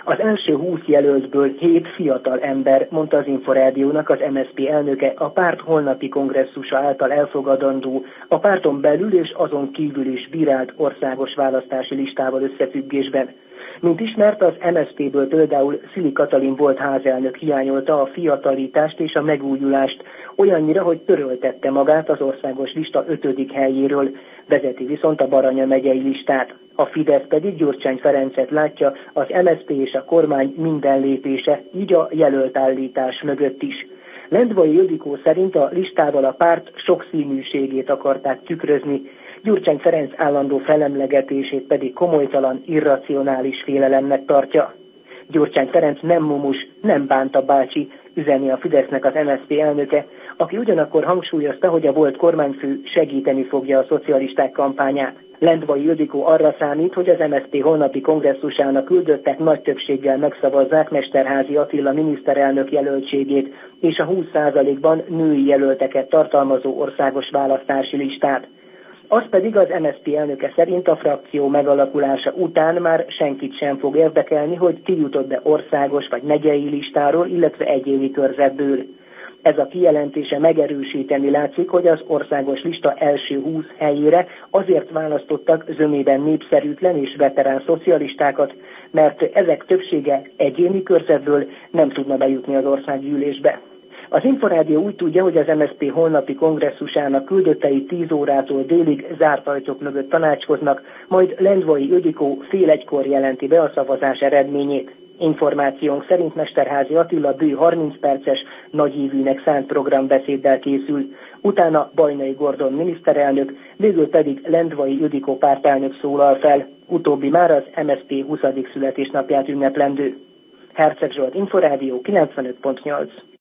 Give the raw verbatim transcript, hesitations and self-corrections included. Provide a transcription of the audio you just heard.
Az első húsz jelöltből hét fiatal ember, mondta az Inforádiónak az em es zé pé elnöke a párt holnapi kongresszusa által elfogadandó, a párton belül és azon kívül is bírált országos választási listával összefüggésben. Mint ismert, az em es zé péből például Szili Katalin volt házelnök hiányolta a fiatalitást és a megújulást, olyannyira, hogy töröltette magát az országos lista ötödik helyéről, vezeti viszont a Baranya megyei listát. A Fidesz pedig Gyurcsány Ferencet látja az em es zé pé és a kormány minden lépése, így a jelöltállítás mögött is. Lendvai Ildikó szerint a listával a párt sokszínűségét akarták tükrözni, Gyurcsány Ferenc állandó felemlegetését pedig komolytalan, irracionális félelemnek tartja. Gyurcsány Ferenc nem mumus, nem bánta bácsi, üzeni a Fidesznek az em es zé pé elnöke, aki ugyanakkor hangsúlyozta, hogy a volt kormányfő segíteni fogja a szocialisták kampányát. Lendvai Ildikó arra számít, hogy az em es zé pé holnapi kongresszusának küldöttek nagy többséggel megszavazzák Mesterházy Attila miniszterelnök jelöltségét és a húsz százalékban női jelölteket tartalmazó országos választási listát. Az pedig az em es zé pé elnöke szerint a frakció megalakulása után már senkit sem fog érdekelni, hogy ki jutott be országos vagy megyei listáról, illetve egyéni körzetből. Ez a kijelentése megerősíteni látszik, hogy az országos lista első húsz helyére azért választottak zömében népszerűtlen és veterán szocialistákat, mert ezek többsége egyéni körzetből nem tudna bejutni az országgyűlésbe. Az Inforádió úgy tudja, hogy az em es zé pé holnapi kongresszusának küldöttei tíz órától délig zárt ajtók mögött tanácskoznak, majd Lendvai Ildikó fél egykor jelenti be a szavazás eredményét. Információnk szerint Mesterházy Attila bő harminc perces, nagyívűnek szánt programbeszéddel készül, utána Bajnai Gordon miniszterelnök, végül pedig Lendvai Ildikó pártelnök szólal fel, utóbbi már az em es zé pé huszadik születésnapját ünneplendő. Herceg Zsolt, Inforádió kilencvenöt pont nyolc.